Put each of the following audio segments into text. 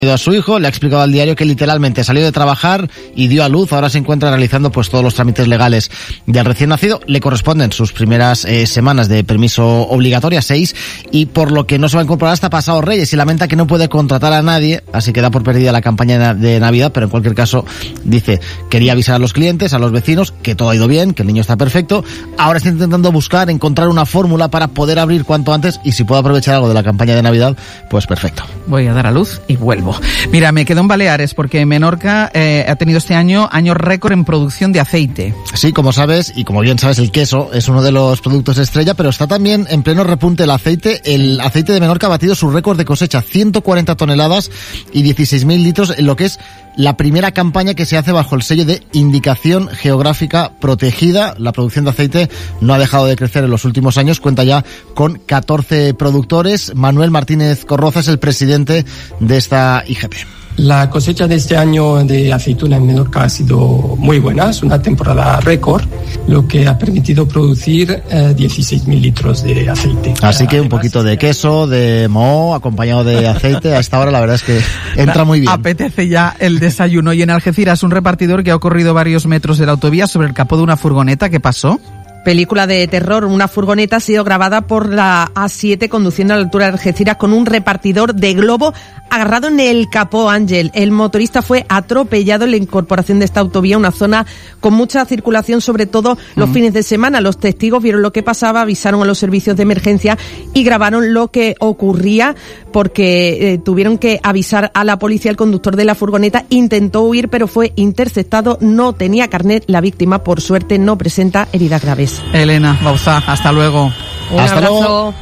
a su hijo, le ha explicado al diario que literalmente salió de trabajar y dio a luz, ahora se encuentra realizando pues todos los trámites legales del recién nacido. Le corresponden sus primeras semanas de permiso obligatoria, 6, y por lo que no se va a incorporar hasta pasado Reyes, y lamenta que no puede contratar a nadie, así que da por perdida la campaña de Navidad, pero en cualquier caso dice, quería avisar a los clientes, a los vecinos, que todo ha ido bien, que el niño está perfecto, ahora está intentando encontrar una fórmula para poder abrir cuanto antes, y si puedo aprovechar algo de la campaña de Navidad, pues perfecto. Voy a dar a luz y vuelvo. Mira, me quedo en Baleares porque Menorca ha tenido este año récord en producción de aceite. Sí, como sabes, y como bien sabes, el queso es uno de los productos estrella, pero está también en pleno repunte el aceite. El aceite de Menorca ha batido su récord de cosecha, 140 toneladas y 16.000 litros, en lo que es la primera campaña que se hace bajo el sello de Indicación Geográfica Protegida. La producción de aceite no ha dejado de crecer en los últimos años, cuenta ya con 14 productores. Manuel Martínez Corroza es el presidente de esta IGP. La cosecha de este año de aceituna en Menorca ha sido muy buena, es una temporada récord, lo que ha permitido producir 16.000 litros de aceite. Así que un poquito de queso, de moho, acompañado de aceite, a esta hora la verdad es que entra muy bien. Apetece ya el desayuno. Y en Algeciras, un repartidor que ha corrido varios metros de la autovía sobre el capó de una furgoneta. ¿Qué pasó? Película de terror. Una furgoneta ha sido grabada por la A7 conduciendo a la altura de Algeciras con un repartidor de globo agarrado en el capó, Ángel. El motorista fue atropellado en la incorporación de esta autovía, una zona con mucha circulación, sobre todo los fines de semana. Los testigos vieron lo que pasaba, avisaron a los servicios de emergencia y grabaron lo que ocurría, porque tuvieron que avisar a la policía. El conductor de la furgoneta intentó huir, pero fue interceptado. No tenía carnet. La víctima, por suerte, no presenta heridas graves. Elena Bauzá, hasta luego. Un abrazo.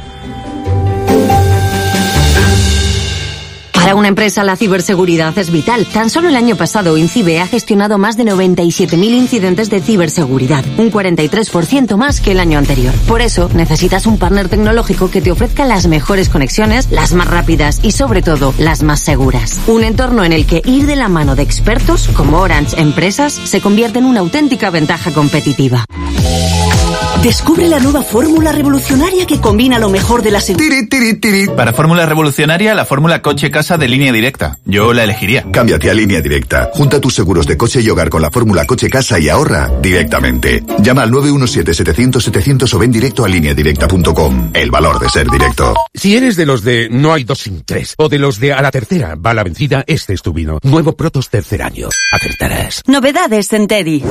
Para una empresa la ciberseguridad es vital. Tan solo el año pasado INCIBE ha gestionado más de 97.000 incidentes de ciberseguridad, un 43% más que el año anterior. Por eso necesitas un partner tecnológico que te ofrezca las mejores conexiones, las más rápidas y sobre todo las más seguras. Un entorno en el que ir de la mano de expertos como Orange Empresas se convierte en una auténtica ventaja competitiva. Descubre la nueva fórmula revolucionaria que combina lo mejor de la seguridad. Para fórmula revolucionaria, la fórmula coche-casa de Línea Directa. Yo la elegiría. Cámbiate a Línea Directa. Junta tus seguros de coche y hogar con la fórmula coche-casa y ahorra directamente. Llama al 917-700-700 o ven directo a lineadirecta.com. El valor de ser directo. Si eres de los de no hay 2 sin 3 o de los de a la tercera va la vencida, este es tu vino. Nuevo Protos tercer año. Acertarás. Novedades en Teddy.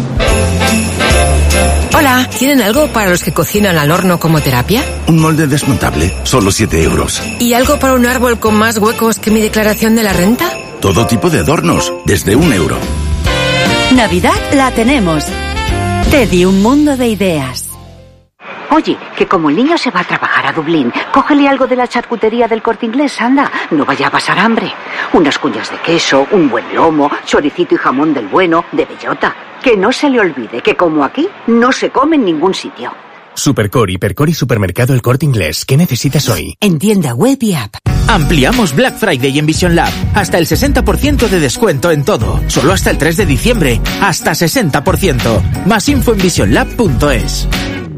Hola, ¿tienen algo para los que cocinan al horno como terapia? Un molde desmontable, solo 7 euros. ¿Y algo para un árbol con más huecos que mi declaración de la renta? Todo tipo de adornos, desde 1 euro. Navidad la tenemos. Teddy, un mundo de ideas. Oye, que como el niño se va a trabajar a Dublín, cógele algo de la charcutería del Corte Inglés, anda. No vaya a pasar hambre. Unas cuñas de queso, un buen lomo, choricito y jamón del bueno, de bellota. Que no se le olvide que como aquí, no se come en ningún sitio. Supercore, Hipercore y Supermercado El Corte Inglés. ¿Qué necesitas hoy? En tienda web y app. Ampliamos Black Friday en Vision Lab. Hasta el 60% de descuento en todo. Solo hasta el 3 de diciembre. Hasta 60%. Más info en visionlab.es.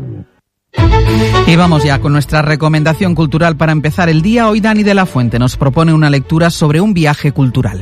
Y vamos ya con nuestra recomendación cultural para empezar el día. Hoy Dani de la Fuente nos propone una lectura sobre un viaje cultural.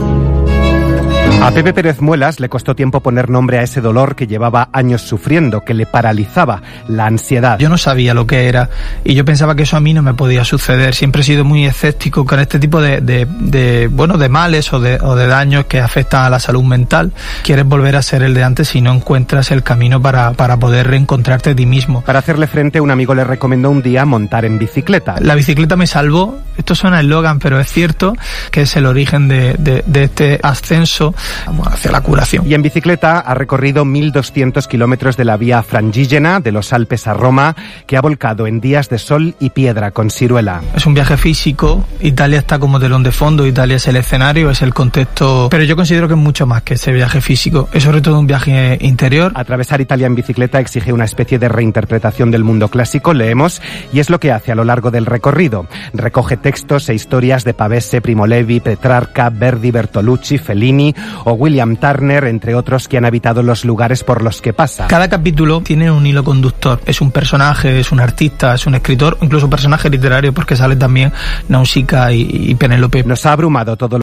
A Pepe Pérez Muelas le costó tiempo poner nombre a ese dolor que llevaba años sufriendo, que le paralizaba, la ansiedad. Yo no sabía lo que era y yo pensaba que eso a mí no me podía suceder. Siempre he sido muy escéptico con este tipo de males o de daños que afectan a la salud mental. Quieres volver a ser el de antes si no encuentras el camino para poder reencontrarte a ti mismo. Para hacerle frente, un amigo le recomendó un día montar en bicicleta. La bicicleta me salvó. Esto suena a eslogan, pero es cierto que es el origen de este ascenso hacia la curación. Y en bicicleta ha recorrido 1.200 kilómetros de la vía Frangígena, de los Alpes a Roma, que ha volcado en días de sol y piedra con Siruela. Es un viaje físico. Italia está como telón de fondo. Italia es el escenario, es el contexto. Pero yo considero que es mucho más que ese viaje físico. Es sobre todo un viaje interior. Atravesar Italia en bicicleta exige una especie de reinterpretación del mundo clásico, leemos, y es lo que hace a lo largo del recorrido. Recoge textos e historias de Pavese, Primo Levi, Petrarca, Verdi, Bertolucci, Fellini, o William Turner, entre otros que han habitado los lugares por los que pasa. Cada capítulo tiene un hilo conductor. Es un personaje, es un artista, es un escritor, incluso un personaje literario, porque sale también Nausicaa y Penélope. Nos ha abrumado todo